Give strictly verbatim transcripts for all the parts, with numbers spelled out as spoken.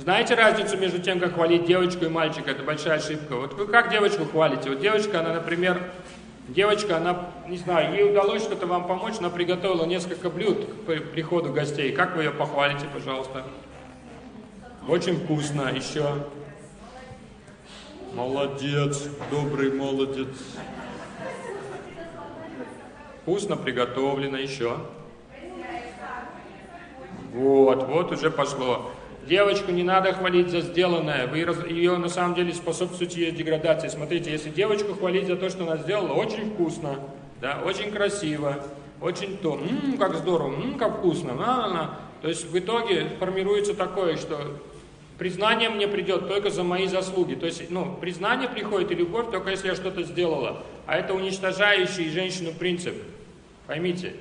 Знаете разницу между тем, как хвалить девочку и мальчика? Это большая ошибка. Вот вы как девочку хвалите? Вот девочка, она, например, девочка, она, не знаю, ей удалось что-то вам помочь, она приготовила несколько блюд к приходу гостей. Как вы ее похвалите, пожалуйста? Очень вкусно. Еще. Молодец, добрый молодец. Вкусно приготовлено. Еще. Вот, вот уже пошло. Девочку не надо хвалить за сделанное, вы ее на самом деле способствуете ее деградации. Смотрите, если девочку хвалить за то, что она сделала, очень вкусно, да, очень красиво, очень то, м-м, как здорово, м-м, как вкусно, на-на-на. То есть в итоге формируется такое, что признание мне придет только за мои заслуги. То есть, ну, признание приходит и любовь только если я что-то сделала. А это уничтожающий женщину принцип. Поймите.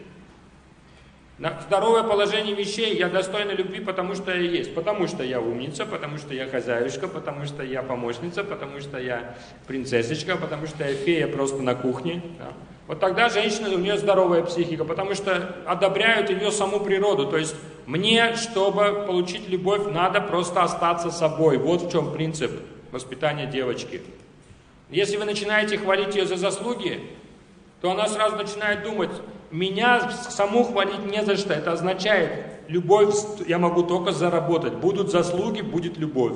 Здоровое положение вещей, я достойна любви, потому что я есть. Потому что я умница, потому что я хозяюшка, потому что я помощница, потому что я принцессочка, потому что я фея просто на кухне. Да. Вот тогда женщина, у нее здоровая психика, потому что одобряют ее саму природу. То есть мне, чтобы получить любовь, надо просто остаться собой. Вот в чем принцип воспитания девочки. Если вы начинаете хвалить ее за заслуги, то она сразу начинает думать, меня саму хвалить не за что. Это означает, любовь я могу только заработать. Будут заслуги, будет любовь.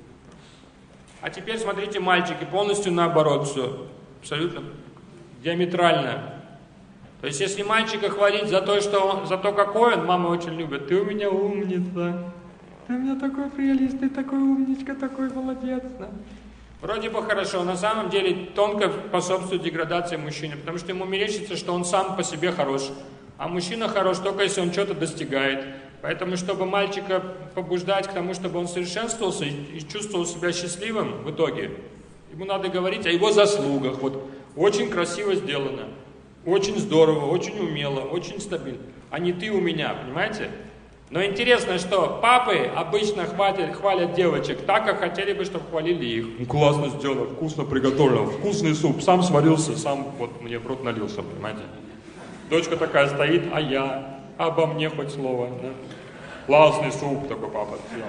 А теперь смотрите, мальчики, полностью наоборот все. Абсолютно диаметрально. То есть, если мальчика хвалить за то, что он, за то, какой он, мама очень любит. Ты у меня умница. Ты у меня такой прелесть, ты такой умничка, такой молодец. Да? Вроде бы хорошо, на самом деле тонко способствует деградации мужчины, потому что ему мерещится, что он сам по себе хорош. А мужчина хорош только если он что-то достигает. Поэтому, чтобы мальчика побуждать к тому, чтобы он совершенствовался и чувствовал себя счастливым в итоге, ему надо говорить о его заслугах. Вот очень красиво сделано, очень здорово, очень умело, очень стабильно. А не ты у меня, понимаете? Но интересно, что папы обычно хвалят, хвалят девочек так, как хотели бы, чтобы хвалили их. Ну, классно сделано, вкусно приготовлено, вкусный суп, сам сварился, сам вот мне в рот налился, понимаете? Дочка такая стоит, а я, обо мне хоть слово. Да? Классный суп такой папа сделал.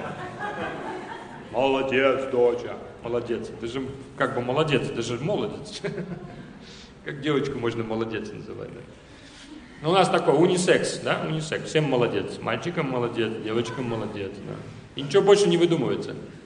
Молодец, доча, молодец. Ты же как бы молодец, ты же молодец. Как девочку можно молодец называть, да? Ну, у нас такой унисекс, да, унисекс. Всем молодец. Мальчикам молодец, девочкам молодец, да. И ничего больше не выдумывается.